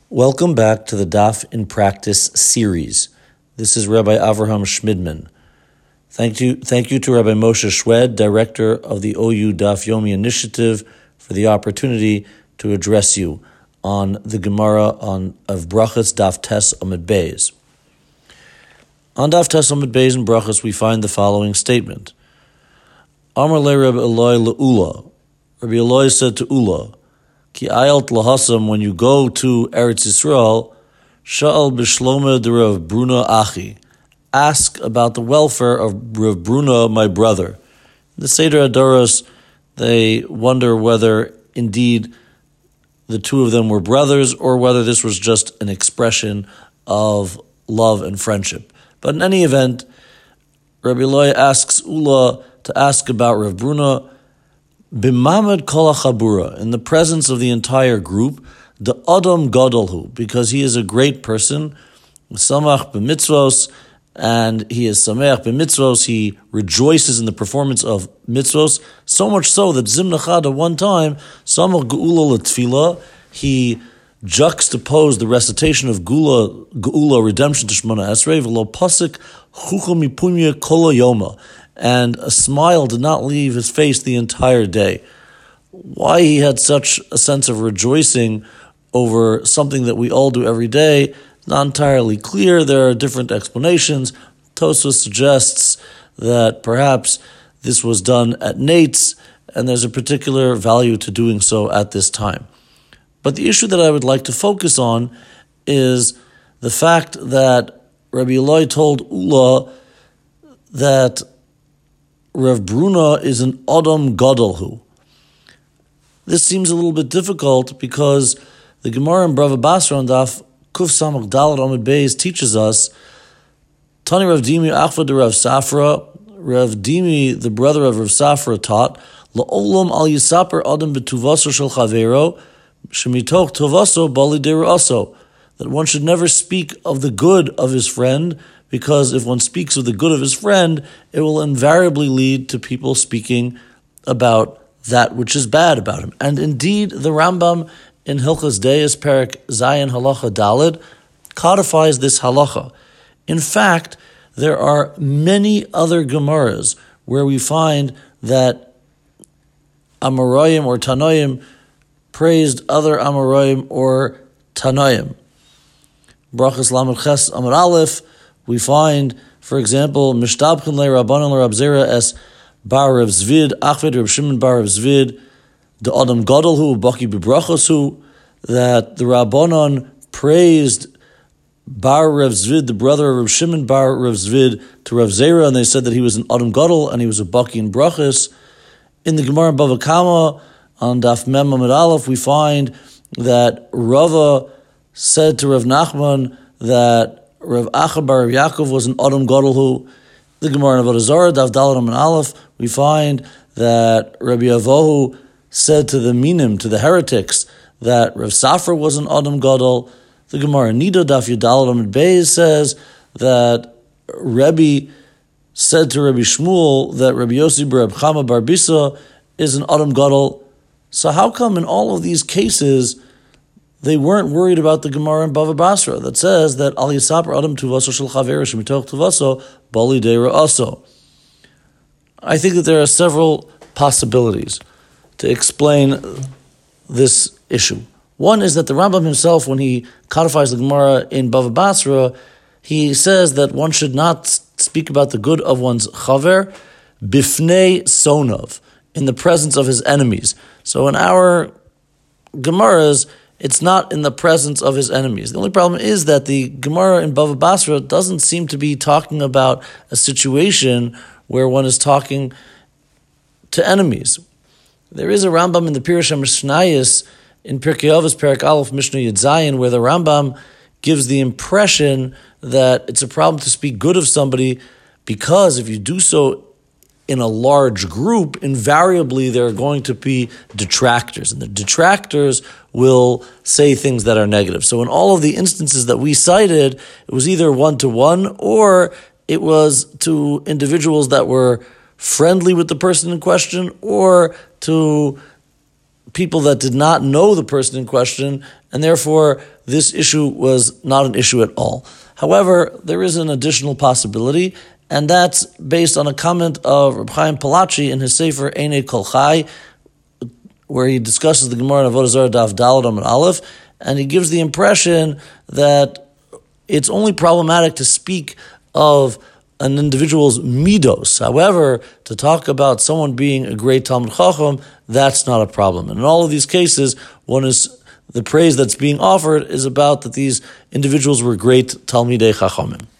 Welcome back to the Daf in Practice series. This is Rabbi Avraham Schmidman. Thank you to Rabbi Moshe Shwed, director of the OU Daf Yomi Initiative, for the opportunity to address you on the Gemara of Brachas Daf Tes Amud Beis. On Daf Tes Amud Beis and Brachas, we find the following statement: Amar le Rabbi Eloi le'ula. Rabbi Eloi said to Ula, Ki ayalt lahasam, when you go to Eretz Yisrael, sha'al b'shloma de Rav Bruna achi, ask about the welfare of Rav Bruna, my brother. In the Seder Adoros, they wonder whether indeed the two of them were brothers or whether this was just an expression of love and friendship. But in any event, Rabbi Eloi asks Ula to ask about Rav Bruna, B'mamad kol hachabura, in the presence of the entire group, the Adam Gadolhu, because he is a great person, Samach b'mitzvos, and he is Sameach b'mitzvos, he rejoices in the performance of mitzvos, so much so that Zimna Chada one time, Samach geula l'tfila, he juxtaposed the recitation of geula, redemption to Shemona Esrei, v'lo pasik chucha mipunya kol hayoma, and a smile did not leave his face the entire day. Why he had such a sense of rejoicing over something that we all do every day, not entirely clear. There are different explanations. Tosfos suggests that perhaps this was done at Nates, and there's a particular value to doing so at this time. But the issue that I would like to focus on is the fact that Rabbi Eloi told Ula that Rav Bruna is an Adam Gadolhu. This seems a little bit difficult because the Gemara in Bava Basra on Daf Kuf Samach Daled Amud Beis teaches us, Tani Rav Dimi Achva de Rav Safra, Rav Dimi, the brother of Rav Safra, taught, La'olam al yisaper Adam betuvaso shel chavero, shemitoch tuvaso bali deruaso, that one should never speak of the good of his friend, because if one speaks of the good of his friend, it will invariably lead to people speaking about that which is bad about him. And indeed, the Rambam in Hilchos Deis Perek Zayin Halacha Daled codifies this halacha. In fact, there are many other Gemaras where we find that Amoraim or Tanoim praised other Amoraim or Tanoim. Brachas Lamed Ches Amud Aleph, we find, for example, Mishtabchen le Rabbanan le Rab Zera es Bar Rav Zvid, Achved Rab Shimon Bar Rav Zvid, the Adam Gadolhu, Baki B'Brachoshu, that the Rabbanan praised Bar Rav Zvid, the brother of Rav Shimon Bar Rav Zvid, to Rav Zera, and they said that he was an Adam Gadol and he was a Baki in Brachos. In the Gemara Bava Kama, on Daf Mem Amud Aleph, we find that Rava said to Rav Nachman that Rav Acha bar Rav Yaakov was an Adam Gadolhu. The Gemara in Avodah Zarah, Daf Daled Amud Aleph, we find that Rabbi Avohu said to the Minim, to the heretics, that Rav Safra was an Adam Gadol. The Gemara Nida Daf Yudaled Amud Beis says that Rebbe said to Rabbi Shmuel that Rabbi Yossi bar Reb Chama bar Bisa is an Adam Gadol. So how come in all of these cases they weren't worried about the Gemara in Bava Basra that says that Al Yisaper Adam Tuvaso Shel Chaver Shemitoch Tuvaso Bali Deira Aso? I think that there are several possibilities to explain this issue. One is that the Rambam himself, when he codifies the Gemara in Bava Basra, he says that one should not speak about the good of one's Chaver Bifnei Sonov, in the presence of his enemies. So in our Gemaras, it's not in the presence of his enemies. The only problem is that the Gemara in Bava Basra doesn't seem to be talking about a situation where one is talking to enemies. There is a Rambam in the Pirush HaMishnayos in Pirkei Avos Perek Aleph Mishnah Yud Zayin where the Rambam gives the impression that it's a problem to speak good of somebody because if you do so in a large group, invariably there are going to be detractors, and the detractors will say things that are negative. So in all of the instances that we cited, it was either one-to-one or it was to individuals that were friendly with the person in question or to people that did not know the person in question, and therefore this issue was not an issue at all. However, there is an additional possibility, and that's based on a comment of Reb Chaim Palachi in his Sefer Einei Kol Chai, where he discusses the Gemara in Avodah Zarah Daf Daled Amud Aleph, and he gives the impression that it's only problematic to speak of an individual's midos. However, to talk about someone being a great Talmid Chacham, that's not a problem. And in all of these cases, the praise that's being offered is about that these individuals were great Talmidei Chachamim.